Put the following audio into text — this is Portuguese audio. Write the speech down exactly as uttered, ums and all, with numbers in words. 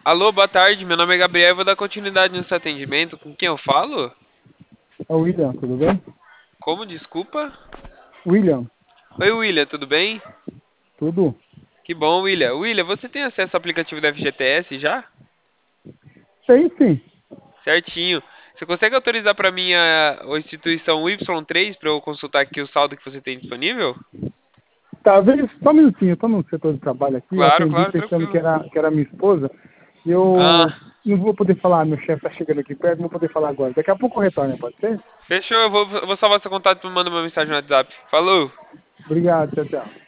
Alô, boa tarde. Meu nome é Gabriel e vou dar continuidade nesse atendimento. Com quem eu falo? É o William, tudo bem? Como? Desculpa? William, Oi, William, tudo bem? tudo? Que bom, William. William, você tem acesso ao aplicativo da F G T S já? Tem sim. Certinho. Você consegue autorizar para mim a, a instituição Y três para eu consultar aqui o saldo que você tem disponível? Tá, vem só um minutinho, eu tô no setor de trabalho aqui, eu Claro, atendi claro, pensando que tranquilo. era, que era minha esposa, e eu Ah, não vou poder falar, meu chefe tá chegando aqui perto, não vou poder falar agora. Daqui a pouco eu retorno, pode ser? fechou. Eu vou, eu vou salvar seu contato e manda uma mensagem no WhatsApp. Falou! Obrigado, tchau, tchau.